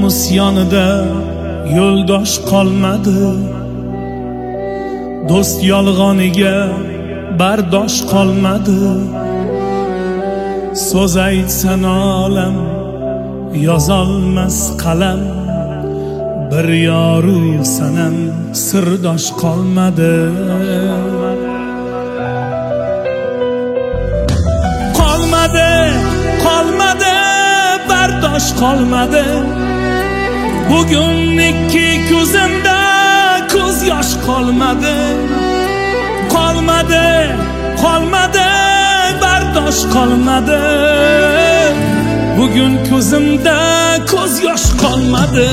nomus yonida yo'ldosh qolmadi, do'st yolg'oniga bardosh qolmadi. So'z aytsan olam yozolmas qalam, bir yoru sanam sirdosh qolmadi. Qolmadi bardosh qolmadi. Bugun ikki ko'zimda ko'z yosh qolmadi. Qolmadi bardosh qolmadi. Bugun ko'zimda ko'z yosh qolmadi.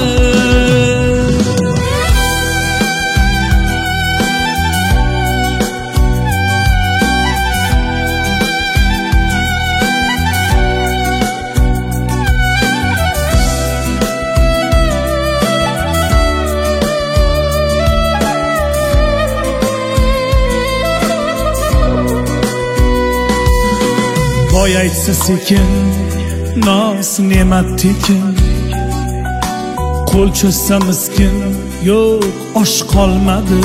Boy aytsa sekin, noz ne'mat tekin, qo'l cho'zsa miskin, yo'q osh qolmadi.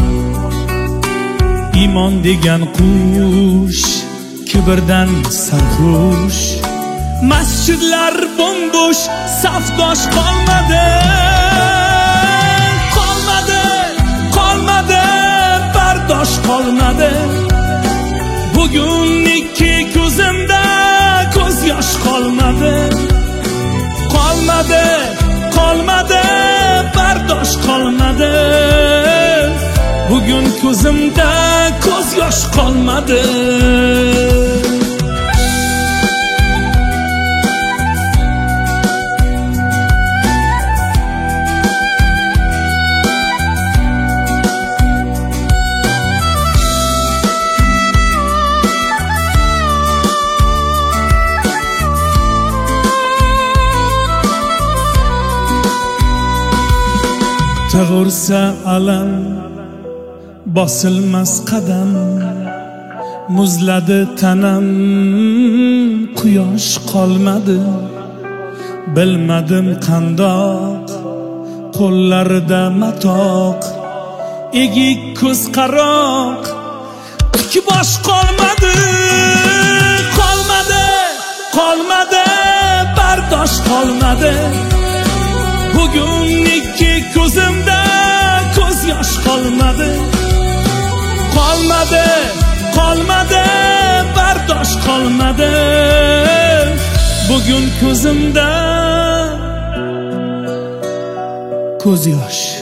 Iymon degan qush kibrdan sarxush, masjidlar bo'mbo'sh, safdosh qolmadi. Qolmadi bardosh qolmadi. Bugun ikki ko'zimda ko'z yosh qolmadi. Qolmadi bardosh qolmadi. Bugun ko'zimda ko'z yosh qolmadi. Tag'ursa alam, bosilmas qadam, muzladi tanam, quyosh qolmadi. Bilmadim qandoq, qo'llarida matoq, egik ko'z qaroq, ikki bosh qolmadi. Qolmadi bardosh qolmadi. Bugun ikki ko'zimda ko'z yosh qolmadi. Qolmadi bardosh qolmadi. Bugun ko'zimda ko'z yosh